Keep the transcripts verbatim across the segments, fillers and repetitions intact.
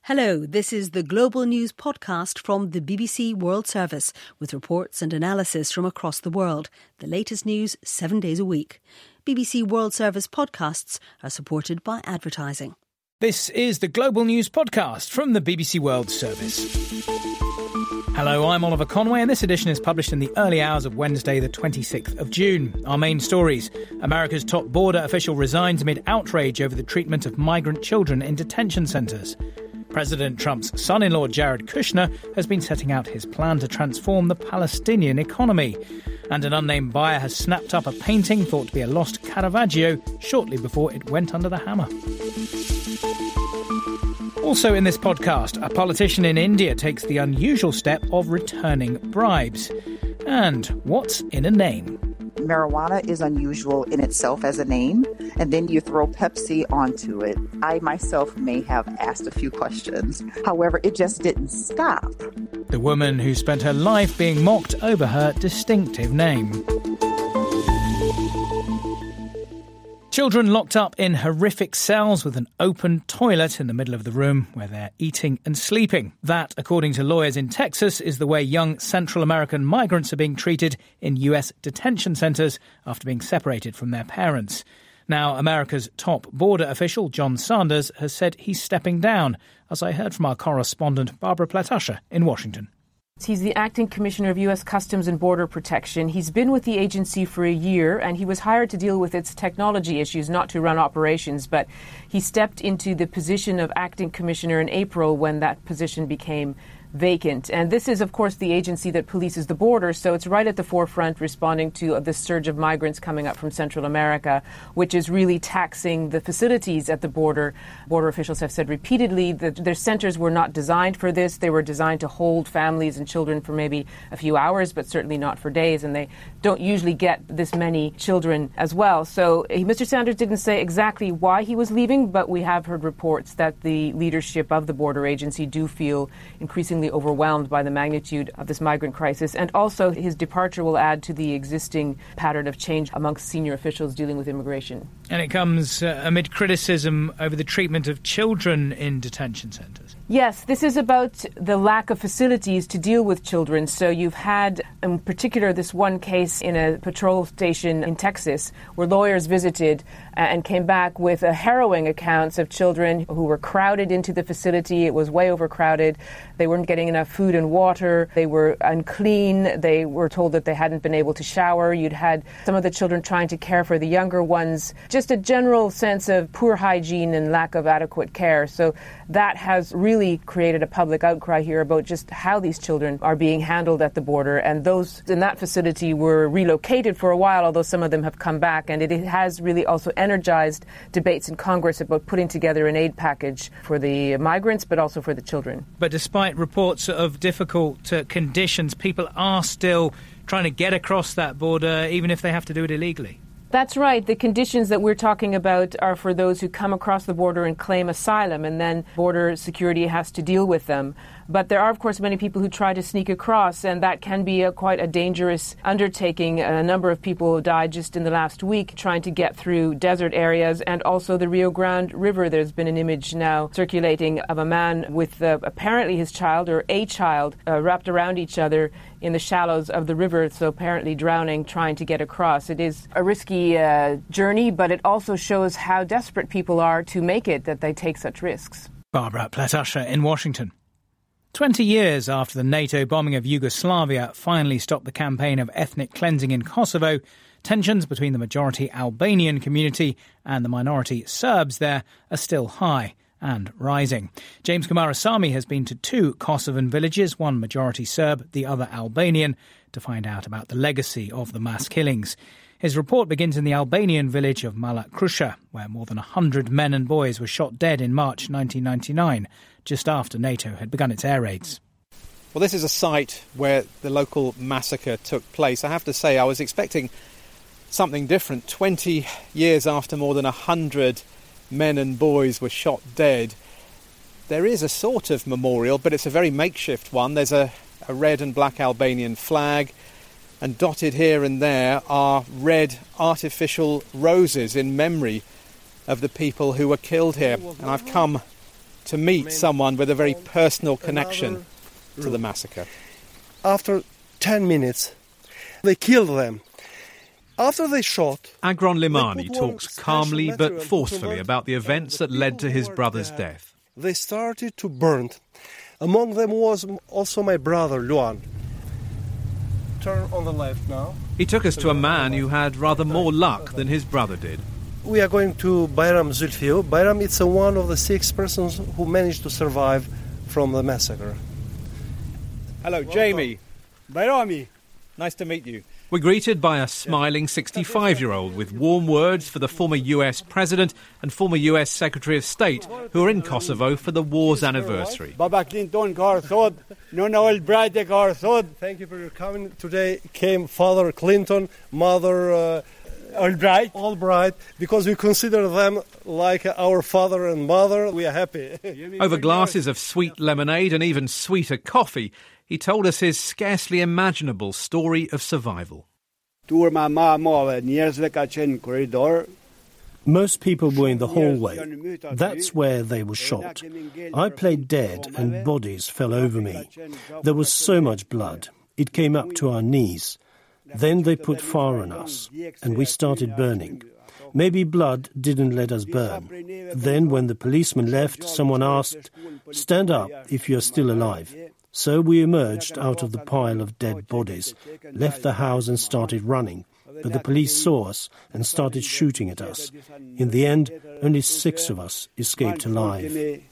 Hello, this is the Global News podcast from the B B C World Service with reports and analysis from across the world. The latest news seven days a week. B B C World Service podcasts are supported by advertising. This is the Global News podcast from the B B C World Service. Hello, I'm Oliver Conway and this edition is published in the early hours of Wednesday the twenty-sixth of June. Our main stories: America's top border official resigns amid outrage over the treatment of migrant children in detention centres. President Trump's son-in-law Jared Kushner has been setting out his plan to transform the Palestinian economy. And an unnamed buyer has snapped up a painting thought to be a lost Caravaggio shortly before it went under the hammer. Also in this podcast, a politician in India takes the unusual step of returning bribes. And what's in a name? Marijuana is unusual in itself as a name, and then you throw Pepsi onto it. I myself may have asked a few questions. However, it just didn't stop. The woman who spent her life being mocked over her distinctive name. Children locked up in horrific cells with an open toilet in the middle of the room where they're eating and sleeping. That, according to lawyers in Texas, is the way young Central American migrants are being treated in U S detention centres after being separated from their parents. Now, America's top border official, John Sanders, has said he's stepping down, as I heard from our correspondent Barbara Platasha in Washington. He's the acting commissioner of U S Customs and Border Protection. He's been with the agency for a year, and he was hired to deal with its technology issues, not to run operations. But he stepped into the position of acting commissioner in April when that position became vacant. And this is, of course, the agency that polices the border, so it's right at the forefront responding to the surge of migrants coming up from Central America, which is really taxing the facilities at the border. Border officials have said repeatedly that their centers were not designed for this. They were designed to hold families and children for maybe a few hours, but certainly not for days, and they don't usually get this many children as well. So Mister Sanders didn't say exactly why he was leaving, but we have heard reports that the leadership of the border agency do feel increasingly overwhelmed by the magnitude of this migrant crisis, and also his departure will add to the existing pattern of change amongst senior officials dealing with immigration. And it comes uh, amid criticism over the treatment of children in detention centres. Yes, this is about the lack of facilities to deal with children. So you've had, in particular, this one case in a patrol station in Texas where lawyers visited and came back with uh, harrowing accounts of children who were crowded into the facility. It was way overcrowded. They weren't getting enough food and water. They were unclean. They were told that they hadn't been able to shower. You'd had some of the children trying to care for the younger ones. Just a general sense of poor hygiene and lack of adequate care. So that has really created a public outcry here about just how these children are being handled at the border. And those in that facility were relocated for a while, although some of them have come back. And it has really also energized debates in Congress about putting together an aid package for the migrants, but also for the children. But despite reports of difficult uh, conditions, people are still trying to get across that border, even if they have to do it illegally. That's right. The conditions that we're talking about are for those who come across the border and claim asylum, and then border security has to deal with them. But there are, of course, many people who try to sneak across, and that can be a, quite a dangerous undertaking. A number of people died just in the last week trying to get through desert areas, and also the Rio Grande River. There's been an image now circulating of a man with uh, apparently his child or a child uh, wrapped around each other in the shallows of the river, so apparently drowning, trying to get across. It is a risky uh, journey, but it also shows how desperate people are to make it, that they take such risks. Barbara Platasha in Washington. Twenty years after the NATO bombing of Yugoslavia finally stopped the campaign of ethnic cleansing in Kosovo, tensions between the majority Albanian community and the minority Serbs there are still high and rising. James Kumarasamy has been to two Kosovan villages, one majority Serb, the other Albanian, to find out about the legacy of the mass killings. His report begins in the Albanian village of Mala Krusha, where more than one hundred men and boys were shot dead in March nineteen ninety-nine, just after NATO had begun its air raids. Well, this is a site where the local massacre took place. I have to say, I was expecting something different. Twenty years after more than one hundred men and boys were shot dead, there is a sort of memorial, but it's a very makeshift one. There's a, a red and black Albanian flag, and dotted here and there are red artificial roses in memory of the people who were killed here. And I've come to meet someone with a very personal connection to the massacre. After ten minutes, they killed them. After they shot... Agron Limani talks calmly but forcefully about the events that led to his brother's death. They started to burn. Among them was also my brother, Luan. Turn on the left now. He took us to a man who had rather more luck than his brother did. We are going to Bayram Zulfiu. Bayram is one of the six persons who managed to survive from the massacre. Hello, Jamie. Bayrami. Nice to meet you. We're greeted by a smiling sixty-five-year-old with warm words for the former U S President and former U S Secretary of State who are in Kosovo for the war's anniversary. Thank you for your coming. Today came Father Clinton, Mother uh, Albright. Albright, because we consider them like our father and mother. We are happy. Over glasses of sweet lemonade and even sweeter coffee, he told us his scarcely imaginable story of survival. Most people were in the hallway. That's where they were shot. I played dead and bodies fell over me. There was so much blood. It came up to our knees. Then they put fire on us, and we started burning. Maybe blood didn't let us burn. Then when the policeman left, someone asked, "Stand up if you're still alive." So we emerged out of the pile of dead bodies, left the house and started running. But the police saw us and started shooting at us. In the end, only six of us escaped alive.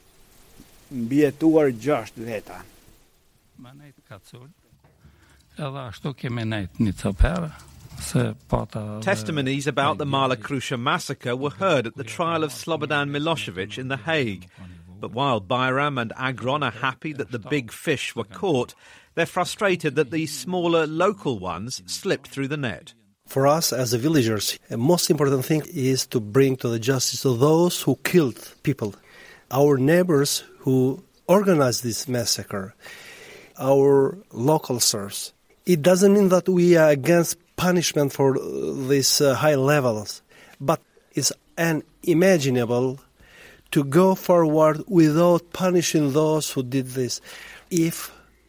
Testimonies about the Mala Kruša massacre were heard at the trial of Slobodan Milošević in The Hague. But while Bayram and Agron are happy that the big fish were caught, they're frustrated that the smaller local ones slipped through the net. For us as the villagers, the most important thing is to bring to the justice of those who killed people. Our neighbors who organized this massacre, our local serfs. It doesn't mean that we are against punishment for these uh, high levels, but it's unimaginable to go forward without punishing those who did this. If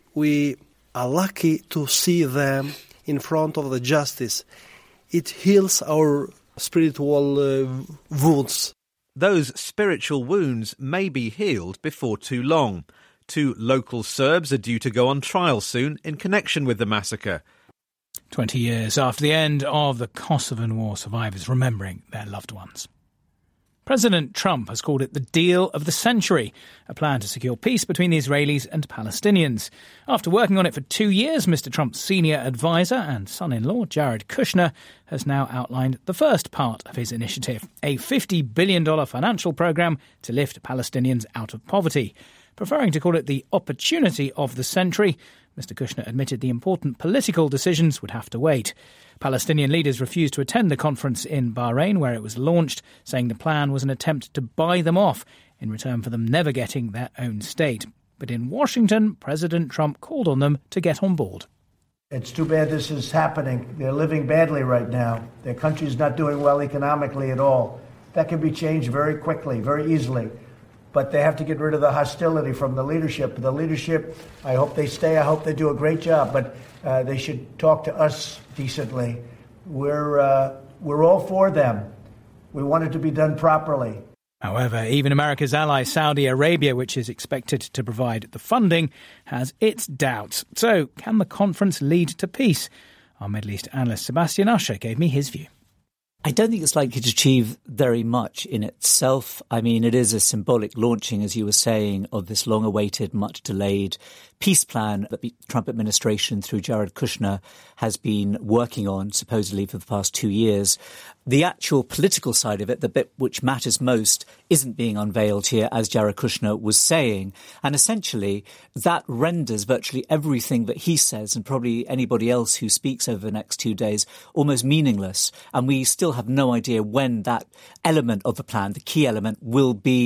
we are lucky to see them in front of the justice, it heals our spiritual uh, wounds. Those spiritual wounds may be healed before too long. Two local Serbs are due to go on trial soon in connection with the massacre. Twenty years after the end of the Kosovan War, survivors remembering their loved ones. President Trump has called it the deal of the century, a plan to secure peace between the Israelis and Palestinians. After working on it for two years, Mister Trump's senior advisor and son-in-law, Jared Kushner, has now outlined the first part of his initiative, a fifty billion dollars financial program to lift Palestinians out of poverty. Preferring to call it the opportunity of the century, Mister Kushner admitted the important political decisions would have to wait. Palestinian leaders refused to attend the conference in Bahrain, where it was launched, saying the plan was an attempt to buy them off in return for them never getting their own state. But in Washington, President Trump called on them to get on board. It's too bad this is happening. They're living badly right now. Their country's not doing well economically at all. That can be changed very quickly, very easily. But they have to get rid of the hostility from the leadership. The leadership, I hope they stay. I hope they do a great job. But uh, they should talk to us decently. We're uh, we're all for them. We want it to be done properly. However, even America's ally Saudi Arabia, which is expected to provide the funding, has its doubts. So, can the conference lead to peace? Our Middle East analyst Sebastian Usher gave me his view. I don't think it's likely to achieve very much in itself. I mean, it is a symbolic launching, as you were saying, of this long-awaited, much-delayed peace plan that the Trump administration, through Jared Kushner, has been working on, supposedly for the past two years. The actual political side of it, the bit which matters most, isn't being unveiled here, as Jared Kushner was saying. And essentially, that renders virtually everything that he says, and probably anybody else who speaks over the next two days, almost meaningless. And we still have no idea when that element of the plan, the key element, will be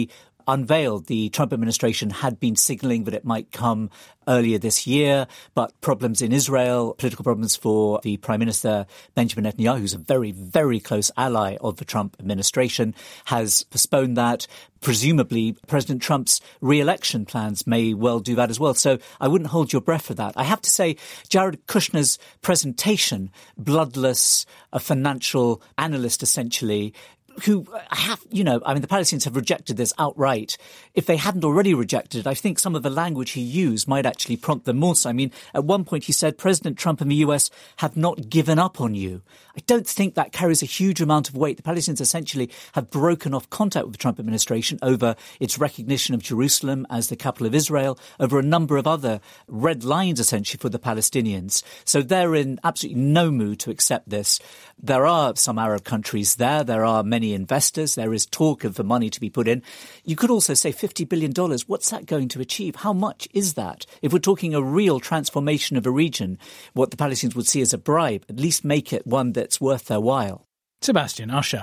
unveiled. The Trump administration had been signalling that it might come earlier this year, but problems in Israel, political problems for the Prime Minister Benjamin Netanyahu, who's a very, very close ally of the Trump administration, has postponed that. Presumably, President Trump's re-election plans may well do that as well. So I wouldn't hold your breath for that. I have to say, Jared Kushner's presentation, bloodless, a financial analyst essentially, who have, you know, I mean, the Palestinians have rejected this outright. If they hadn't already rejected it, I think some of the language he used might actually prompt them more so. I mean, at one point he said, President Trump and the U S have not given up on you. I don't think that carries a huge amount of weight. The Palestinians essentially have broken off contact with the Trump administration over its recognition of Jerusalem as the capital of Israel, over a number of other red lines, essentially, for the Palestinians. So they're in absolutely no mood to accept this. There are some Arab countries there. There are many investors. There is talk of the money to be put in. You could also say fifty billion dollars. What's that going to achieve? How much is that? If we're talking a real transformation of a region, what the Palestinians would see as a bribe, at least make it one that's worth their while. Sebastian Usher.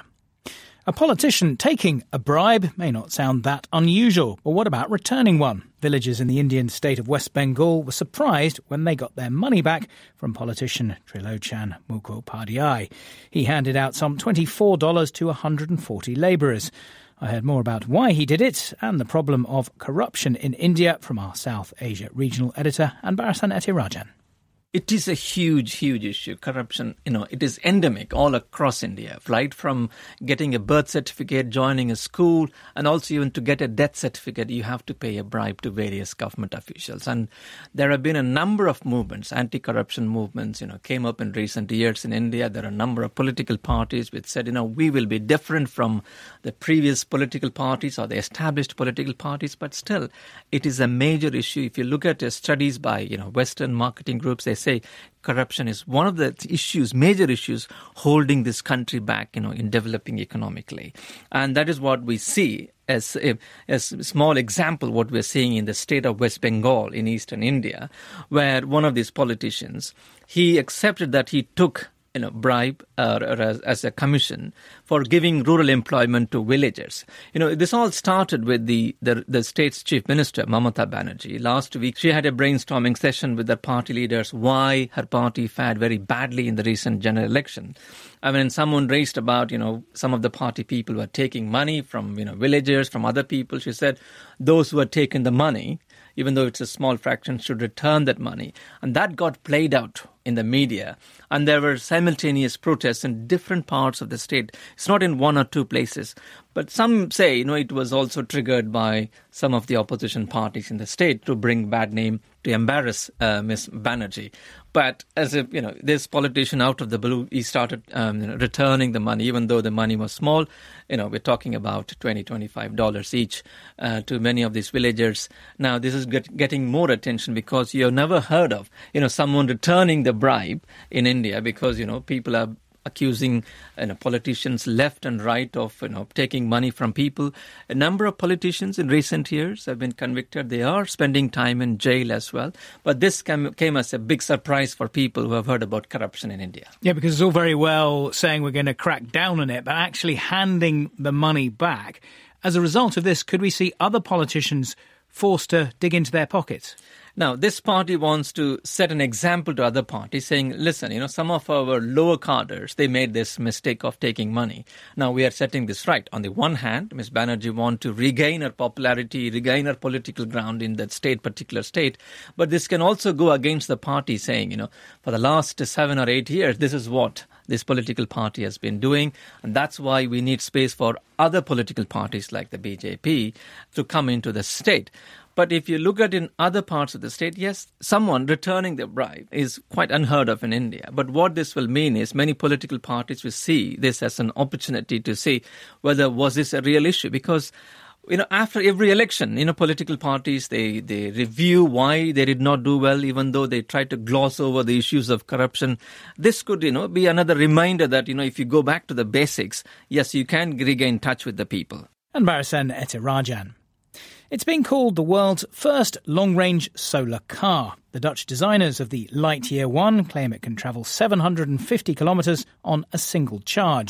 A politician taking a bribe may not sound that unusual, but what about returning one? Villagers in the Indian state of West Bengal were surprised when they got their money back from politician Trilochan Mukhopadhyay. He handed out some twenty-four dollars to one hundred forty labourers. I heard more about why he did it and the problem of corruption in India from our South Asia regional editor, Anbarasan Ethirajan. It is a huge, huge issue. Corruption, you know, it is endemic all across India, right? From getting a birth certificate, joining a school, and also even to get a death certificate, you have to pay a bribe to various government officials. And there have been a number of movements, anti-corruption movements, you know, came up in recent years in India. There are a number of political parties which said, you know, we will be different from the previous political parties or the established political parties, but still, it is a major issue. If you look at uh, studies by, you know, Western marketing groups, they say corruption is one of the issues, major issues, holding this country back, you know, in developing economically. And that is what we see as a, as a small example, what we're seeing in the state of West Bengal in eastern India, where one of these politicians, he accepted that he took you know, bribe uh, or as, as a commission for giving rural employment to villagers. You know, this all started with the, the, the state's chief minister, Mamata Banerjee. Last week, she had a brainstorming session with the party leaders why her party fared very badly in the recent general election. I mean, someone raised about, you know, some of the party people were taking money from, you know, villagers, from other people. She said those who had taken the money, even though it's a small fraction, should return that money. And that got played out in the media. And there were simultaneous protests in different parts of the state. It's not in one or two places. But some say, you know, it was also triggered by some of the opposition parties in the state to bring bad name, to embarrass uh, Miss Banerjee. But as if, you know, this politician out of the blue, he started um, you know, returning the money, even though the money was small. You know, we're talking about twenty dollars, twenty-five dollars each uh, to many of these villagers. Now, this is get, getting more attention because you've never heard of, you know, someone returning the bribe in India because, you know, people are accusing you know, politicians left and right of you know taking money from people. A number of politicians in recent years have been convicted. They are spending time in jail as well. But this came, came as a big surprise for people who have heard about corruption in India. Yeah, because it's all very well saying we're going to crack down on it, but actually handing the money back. As a result of this, could we see other politicians forced to dig into their pockets? Now, this party wants to set an example to other parties saying, listen, you know, some of our lower cadres, they made this mistake of taking money. Now, we are setting this right. On the one hand, Miz Banerjee wants to regain her popularity, regain her political ground in that state, particular state. But this can also go against the party saying, you know, for the last seven or eight years, this is what this political party has been doing. And that's why we need space for other political parties like the B J P to come into the state. But if you look at in other parts of the state, yes, someone returning the bribe is quite unheard of in India. But what this will mean is many political parties will see this as an opportunity to see whether was this a real issue. Because, you know, after every election, you know, political parties, they, they review why they did not do well, even though they try to gloss over the issues of corruption. This could, you know, be another reminder that, you know, if you go back to the basics, yes, you can regain touch with the people. Anbarasan Ethirajan. It's been called the world's first long-range solar car. The Dutch designers of the Lightyear one claim it can travel seven hundred fifty kilometres on a single charge.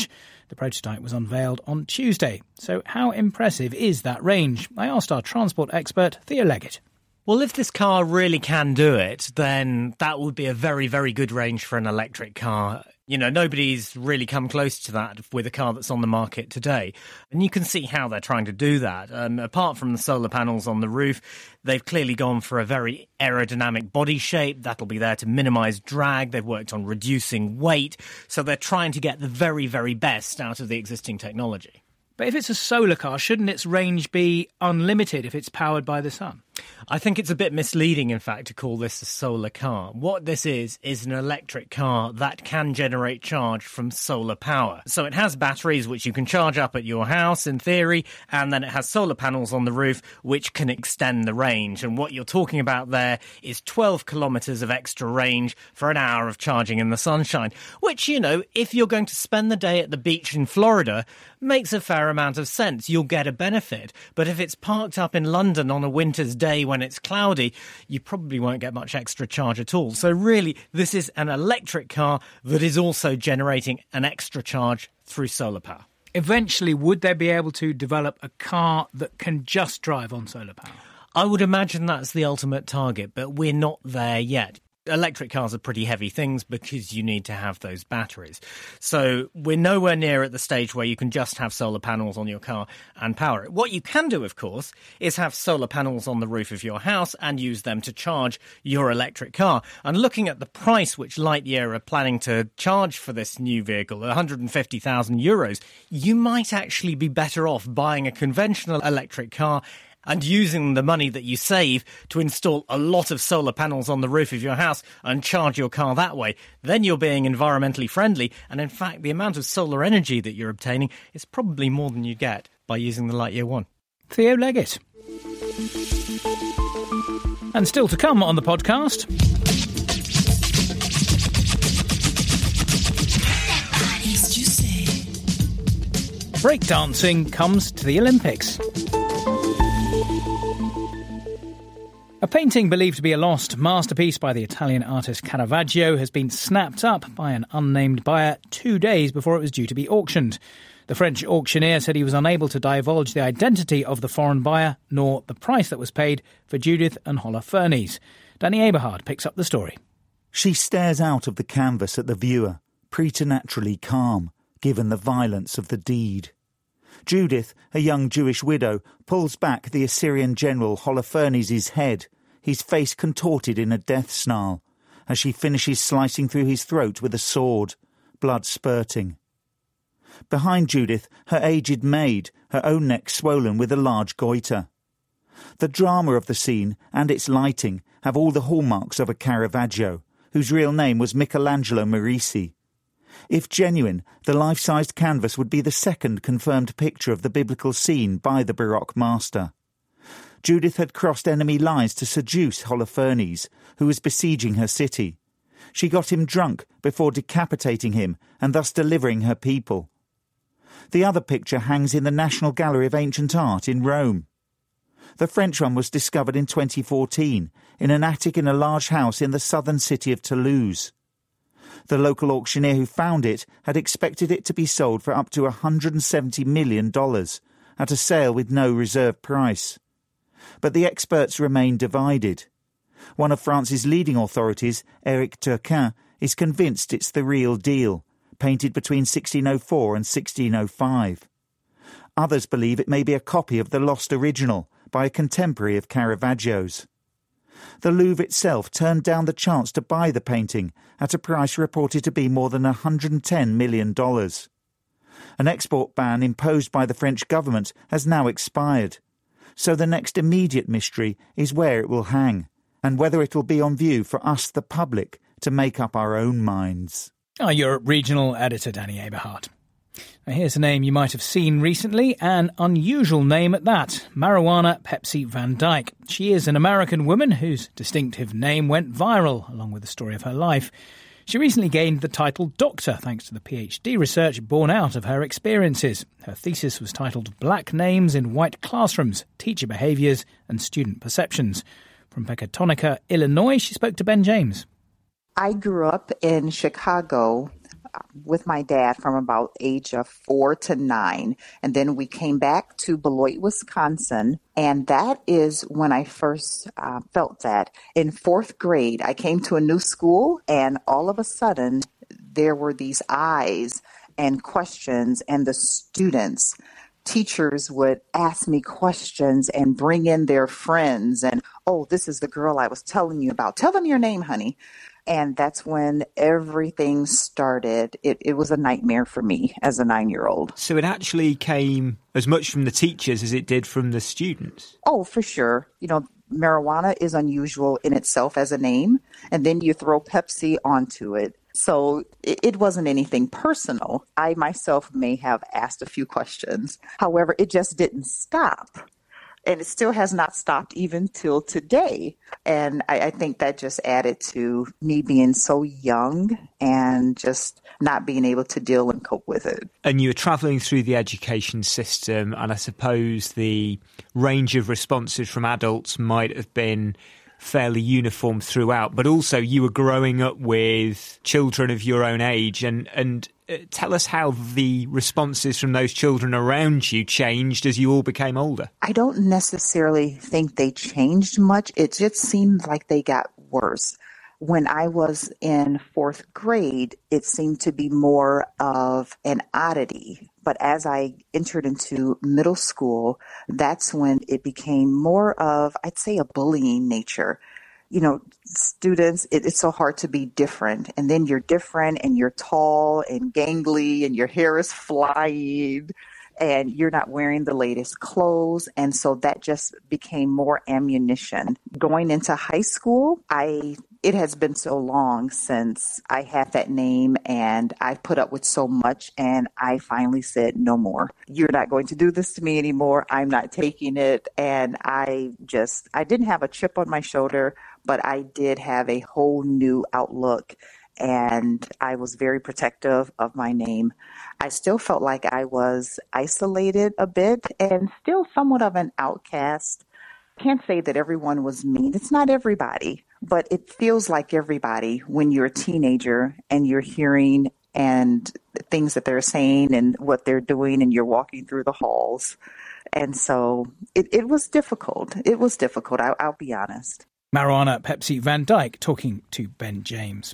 The prototype was unveiled on Tuesday. So how impressive is that range? I asked our transport expert, Theo Leggett. Well, if this car really can do it, then that would be a very, very good range for an electric car. You know, nobody's really come close to that with a car that's on the market today. And you can see how they're trying to do that. Um, apart from the solar panels on the roof, they've clearly gone for a very aerodynamic body shape. That'll be there to minimise drag. They've worked on reducing weight. So they're trying to get the very, very best out of the existing technology. But if it's a solar car, shouldn't its range be unlimited if it's powered by the sun? I think it's a bit misleading, in fact, to call this a solar car. What this is, is an electric car that can generate charge from solar power. So it has batteries which you can charge up at your house, in theory, and then it has solar panels on the roof which can extend the range. And what you're talking about there is twelve kilometres of extra range for an hour of charging in the sunshine, which, you know, if you're going to spend the day at the beach in Florida, makes a fair amount of sense. You'll get a benefit. But if it's parked up in London on a winter's day when it's cloudy, you probably won't get much extra charge at all. So really, this is an electric car that is also generating an extra charge through solar power. Eventually, would they be able to develop a car that can just drive on solar power? I would imagine that's the ultimate target, but we're not there yet. Electric cars are pretty heavy things because you need to have those batteries. So we're nowhere near at the stage where you can just have solar panels on your car and power it. What you can do, of course, is have solar panels on the roof of your house and use them to charge your electric car. And looking at the price which Lightyear are planning to charge for this new vehicle, one hundred fifty thousand euros, you might actually be better off buying a conventional electric car and using the money that you save to install a lot of solar panels on the roof of your house and charge your car that way. Then you're being environmentally friendly, and in fact the amount of solar energy that you're obtaining is probably more than you get by using the Lightyear one. Theo Leggett. And still to come on the podcast. Breakdancing comes to the Olympics. A painting believed to be a lost masterpiece by the Italian artist Caravaggio has been snapped up by an unnamed buyer two days before it was due to be auctioned. The French auctioneer said he was unable to divulge the identity of the foreign buyer nor the price that was paid for Judith and Holofernes. Danny Eberhard picks up the story. She stares out of the canvas at the viewer, preternaturally calm, given the violence of the deed. Judith, a young Jewish widow, pulls back the Assyrian general Holofernes' head, his face contorted in a death snarl, as she finishes slicing through his throat with a sword, blood spurting. Behind Judith, her aged maid, her own neck swollen with a large goiter. The drama of the scene and its lighting have all the hallmarks of a Caravaggio, whose real name was Michelangelo Merisi. If genuine, the life-sized canvas would be the second confirmed picture of the biblical scene by the Baroque master. Judith had crossed enemy lines to seduce Holofernes, who was besieging her city. She got him drunk before decapitating him and thus delivering her people. The other picture hangs in the National Gallery of Ancient Art in Rome. The French one was discovered in twenty fourteen in an attic in a large house in the southern city of Toulouse. The local auctioneer who found it had expected it to be sold for up to one hundred seventy million dollars at a sale with no reserve price. But the experts remain divided. One of France's leading authorities, Éric Turquin, is convinced it's the real deal, painted between sixteen oh four and sixteen oh five. Others believe it may be a copy of the lost original by a contemporary of Caravaggio's. The Louvre itself turned down the chance to buy the painting at a price reported to be more than one hundred ten million dollars. An export ban imposed by the French government has now expired, so the next immediate mystery is where it will hang, and whether it will be on view for us, the public, to make up our own minds. Our Europe regional editor, Danny Eberhard. Now here's a name you might have seen recently, an unusual name at that, Marijuana Pepsi Van Dyke. She is an American woman whose distinctive name went viral, along with the story of her life. She recently gained the title Doctor thanks to the PhD research born out of her experiences. Her thesis was titled Black Names in White Classrooms, Teacher Behaviours and Student Perceptions. From Pecatonica, Illinois, she spoke to Ben James. I grew up in Chicago, with my dad from about age of four to nine. And then we came back to Beloit, Wisconsin. And that is when I first uh, felt that. In fourth grade, I came to a new school, and all of a sudden, there were these eyes and questions, and the students, teachers would ask me questions and bring in their friends. And, oh, this is the girl I was telling you about. Tell them your name, honey. And that's when everything started. It, it was a nightmare for me as a nine-year-old. So it actually came as much from the teachers as it did from the students? Oh, for sure. You know, marijuana is unusual in itself as a name, and then you throw Pepsi onto it. So it, it wasn't anything personal. I myself may have asked a few questions. However, it just didn't stop. And it still has not stopped even till today. And I, I think that just added to me being so young and just not being able to deal and cope with it. And you were travelling through the education system, and I suppose the range of responses from adults might have been fairly uniform throughout, but also you were growing up with children of your own age, and and uh, tell us how the responses from those children around you changed as you all became older. I don't necessarily think they changed much. It just seemed like they got worse. When I was in fourth grade, it seemed to be more of an oddity. But as I entered into middle school, that's when it became more of, I'd say, a bullying nature. You know, students, it, it's so hard to be different. And then you're different and you're tall and gangly and your hair is flying and you're not wearing the latest clothes. And so that just became more ammunition. Going into high school, I it has been so long since I had that name, and I put up with so much, and I finally said, no more. You're not going to do this to me anymore. I'm not taking it. And I just, I didn't have a chip on my shoulder, but I did have a whole new outlook, and I was very protective of my name. I still felt like I was isolated a bit and still somewhat of an outcast. Can't say that everyone was mean. It's not everybody, but it feels like everybody when you're a teenager and you're hearing and things that they're saying and what they're doing, and you're walking through the halls. And so it, it was difficult. It was difficult, I, I'll be honest. Marijuana Pepsi Van Dyke talking to Ben James.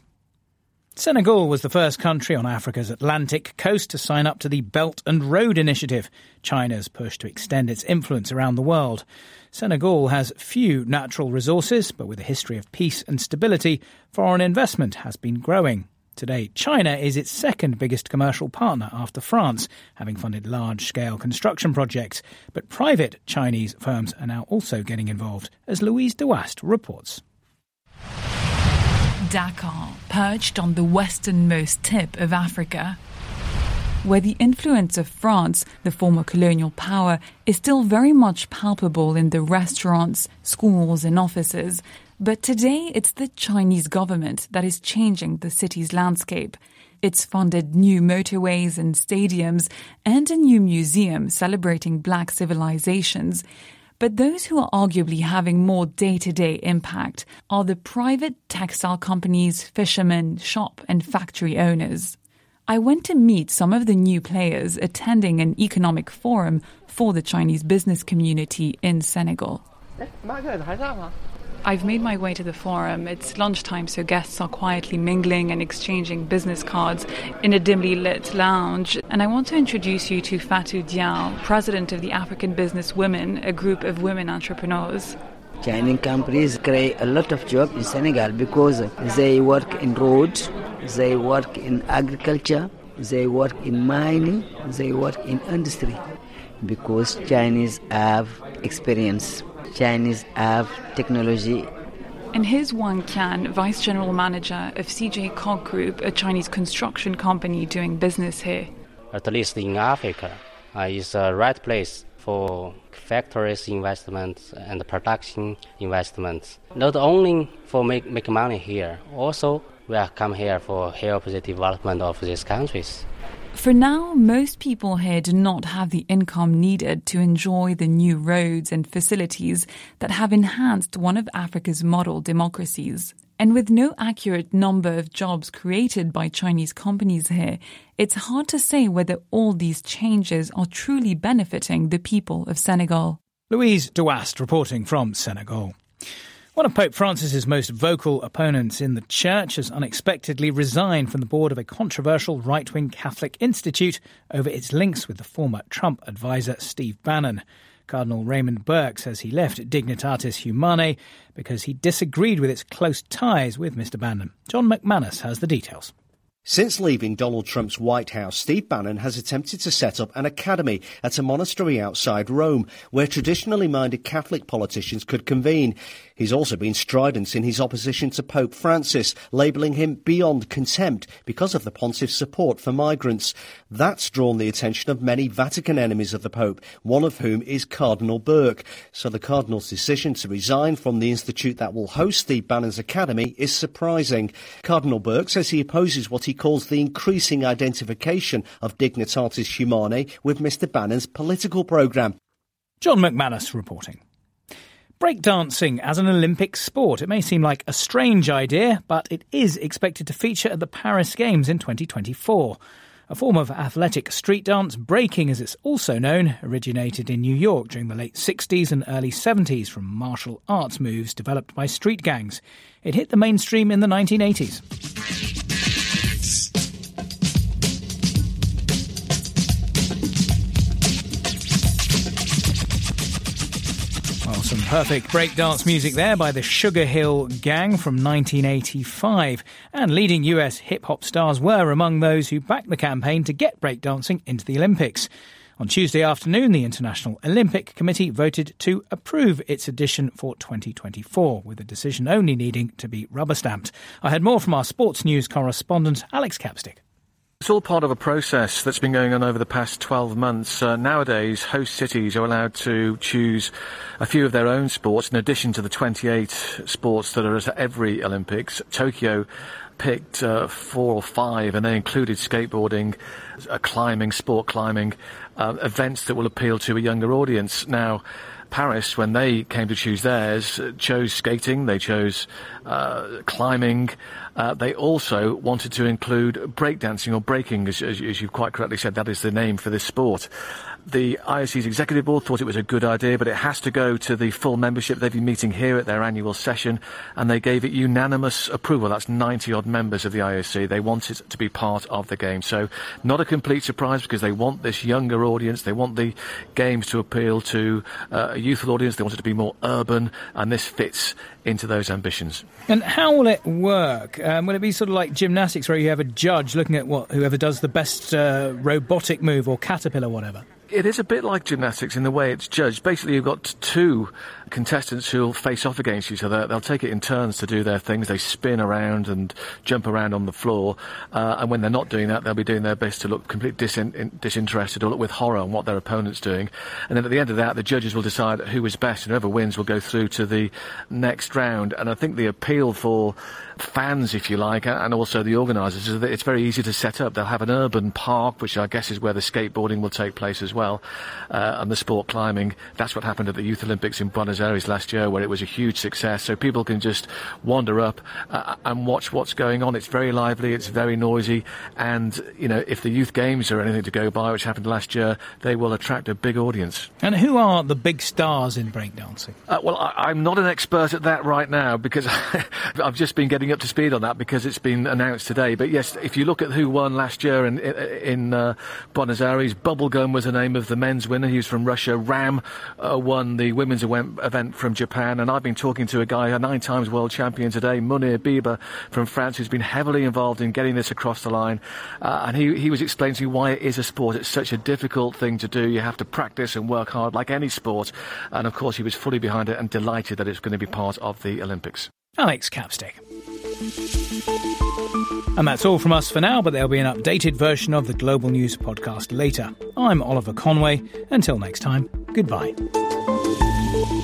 Senegal was the first country on Africa's Atlantic coast to sign up to the Belt and Road Initiative, China's push to extend its influence around the world. Senegal has few natural resources, but with a history of peace and stability, foreign investment has been growing. Today, China is its second biggest commercial partner after France, having funded large-scale construction projects. But private Chinese firms are now also getting involved, as Louise DeWast reports. Dakar, perched on the westernmost tip of Africa, where the influence of France, the former colonial power, is still very much palpable in the restaurants, schools and offices. But today it's the Chinese government that is changing the city's landscape. It's funded new motorways and stadiums and a new museum celebrating black civilizations. But those who are arguably having more day-to-day impact are the private textile companies, fishermen, shop and factory owners. I went to meet some of the new players attending an economic forum for the Chinese business community in Senegal. I've made my way to the forum. It's lunchtime, so guests are quietly mingling and exchanging business cards in a dimly lit lounge. And I want to introduce you to Fatou Diao, president of the African Business Women, a group of women entrepreneurs. Chinese companies create a lot of jobs in Senegal because they work in roads, they work in agriculture, they work in mining, they work in industry. Because Chinese have experience. Chinese have technology. And here's Wang Qian, Vice General Manager of C J Cog Group, a Chinese construction company doing business here. At least in Africa, uh, is the right place for factories investments and production investments. Not only for make, make money here, also we are come here for help the development of these countries. For now, most people here do not have the income needed to enjoy the new roads and facilities that have enhanced one of Africa's model democracies. And with no accurate number of jobs created by Chinese companies here, it's hard to say whether all these changes are truly benefiting the people of Senegal. Louise Douast reporting from Senegal. One of Pope Francis's most vocal opponents in the church has unexpectedly resigned from the board of a controversial right-wing Catholic institute over its links with the former Trump advisor Steve Bannon. Cardinal Raymond Burke says he left Dignitatis Humanae because he disagreed with its close ties with Mister Bannon. John McManus has the details. Since leaving Donald Trump's White House, Steve Bannon has attempted to set up an academy at a monastery outside Rome, where traditionally minded Catholic politicians could convene. He's also been strident in his opposition to Pope Francis, labelling him beyond contempt because of the pontiff's support for migrants. That's drawn the attention of many Vatican enemies of the Pope, one of whom is Cardinal Burke. So the Cardinal's decision to resign from the institute that will host Steve Bannon's academy is surprising. Cardinal Burke says he opposes what he calls the increasing identification of Dignitatis Humanae with Mister Bannon's political programme. John McManus reporting. Breakdancing as an Olympic sport. It may seem like a strange idea, but it is expected to feature at the Paris Games in twenty twenty-four. A form of athletic street dance, breaking as it's also known, originated in New York during the late sixties and early seventies from martial arts moves developed by street gangs. It hit the mainstream in the nineteen eighties. Some perfect breakdance music there by the Sugar Hill Gang from nineteen eighty-five. And leading U S hip-hop stars were among those who backed the campaign to get breakdancing into the Olympics. On Tuesday afternoon, the International Olympic Committee voted to approve its addition for twenty twenty-four, with the decision only needing to be rubber-stamped. I heard more from our sports news correspondent, Alex Capstick. It's all part of a process that's been going on over the past twelve months. Uh, nowadays, host cities are allowed to choose a few of their own sports in addition to the twenty-eight sports that are at every Olympics. Tokyo picked uh, four or five, and they included skateboarding, uh, climbing, sport climbing, uh, events that will appeal to a younger audience. Now, Paris, when they came to choose theirs, chose skating, they chose uh, climbing. Uh, they also wanted to include breakdancing or breaking, as, as, as you've quite correctly said, that is the name for this sport. The I O C's executive board thought it was a good idea, but it has to go to the full membership. They've been meeting here at their annual session, and they gave it unanimous approval. That's ninety-odd members of the I O C. They want it to be part of the game. So not a complete surprise, because they want this younger audience. They want the games to appeal to uh, a youthful audience. They want it to be more urban, and this fits into those ambitions. And how will it work? Um, will it be sort of like gymnastics, where you have a judge looking at what whoever does the best uh, robotic move or caterpillar, whatever? It is a bit like gymnastics in the way it's judged. Basically, you've got two contestants who'll face off against each other. They'll take it in turns to do their things. They spin around and jump around on the floor. Uh, and when they're not doing that, they'll be doing their best to look completely disin- disinterested or look with horror on what their opponent's doing. And then at the end of that, the judges will decide who is best, and whoever wins will go through to the next round. And I think the appeal for fans, if you like, and also the organisers, is that it's very easy to set up. They'll have an urban park, which I guess is where the skateboarding will take place as well. Well, uh, and the sport climbing. That's what happened at the Youth Olympics in Buenos Aires last year, where it was a huge success. So people can just wander up uh, and watch what's going on. It's very lively, it's very noisy, and you know, if the Youth Games are anything to go by, which happened last year, they will attract a big audience. And who are the big stars in breakdancing? Uh, well, I, I'm not an expert at that right now, because I've just been getting up to speed on that because it's been announced today. But yes, if you look at who won last year in, in uh, Buenos Aires, Bubblegum was the name of the men's winner. He was from Russia. Ram uh, won the women's event from Japan. And I've been talking to a guy, a nine times world champion today, Munir Biba from France, who's been heavily involved in getting this across the line. Uh, and he, he was explaining to me why it is a sport. It's such a difficult thing to do. You have to practice and work hard like any sport. And of course, he was fully behind it and delighted that it's going to be part of the Olympics. Alex Capstick. And that's all from us for now, but there'll be an updated version of the Global News podcast later. I'm Oliver Conway. Until next time, goodbye.